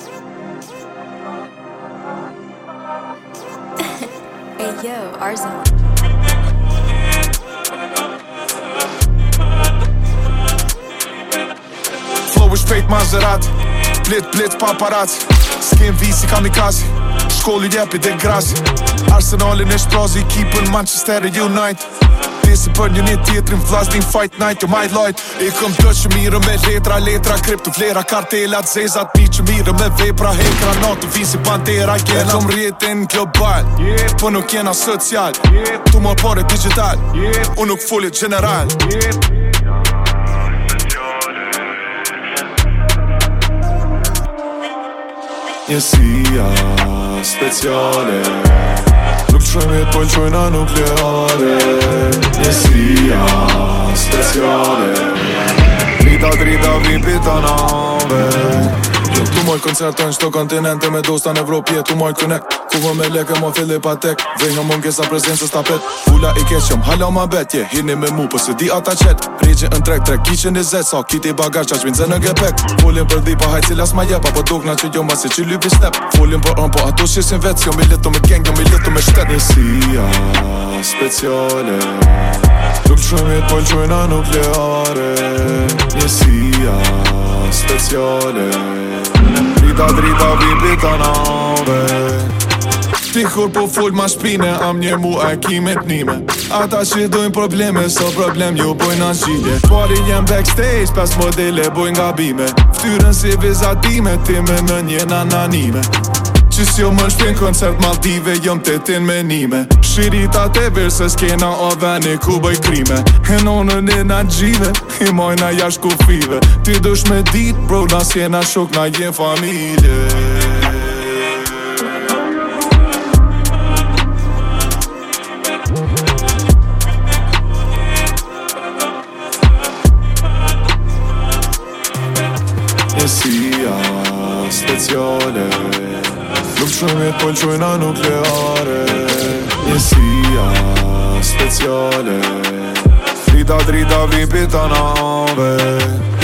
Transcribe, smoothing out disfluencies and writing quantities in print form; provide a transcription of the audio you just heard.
Hey yo, Arzon. Flow is shpejt Maserati, blit paparazzi. S'kem visi kamikaze, shkolli jepi dhe grasi. Arsenalin e shprazi, ekipën Manchester United. Desi për një tjetrin, vllaznin fight night, jo my light. E këm të që mirë me letra, krypto vlera, kartelat, zezat, mi që mirë me vepra, hekra, natu, visi, pantera, jena. E këm rjetin global, po nuk jena social, tu më pare digital, unë nuk folit general. Njësia speciale, nuk qëmit po l'qojna nukleare. Njësia speciale, drita vipita nave. Tu moj koncerton qdo kontinente me dosta në Evropje, tu moj connect. Kuve me leke mo filli pa tek, vejnë mungesa prezencës tapet. Fula i keqëm, hala ma betje, hini me mu, po se di ata qet. Regjin në trek, kiqin i zet, sa kiti bagaj qa qvinë zë në gepek. Folin për dhipa, hajt cilas ma jepa, po dogna që jo ma si që lypi snap. Folin për po ato shisin vet, jo mi litu me gang, jo mi litu me shtet. Njësia speciale, nuk qëmit po l'qojna nukleare. Njësia speciale, drita vipita nave. Tikur po full ma shpine, am një mu e kimet nime. Ata që dojnë probleme, so problem ju bojnë asgjidje. Pari jem backstage, pas modele bojnë gabime. Ftyrën si vizatime, time në një nananime. Qës jo më shpin koncert Maldive, jom të tin menime. Shirita të verë se s'kena o veni ku bëj krime. Henonën e na gjive, i mojna jash kufive. Ti dush me dit, bro, nas jena shok, na jem familje. Njësia speciale, nuk qëmit po l'qojna nukleare. Njësia speciale, drita vipita nave.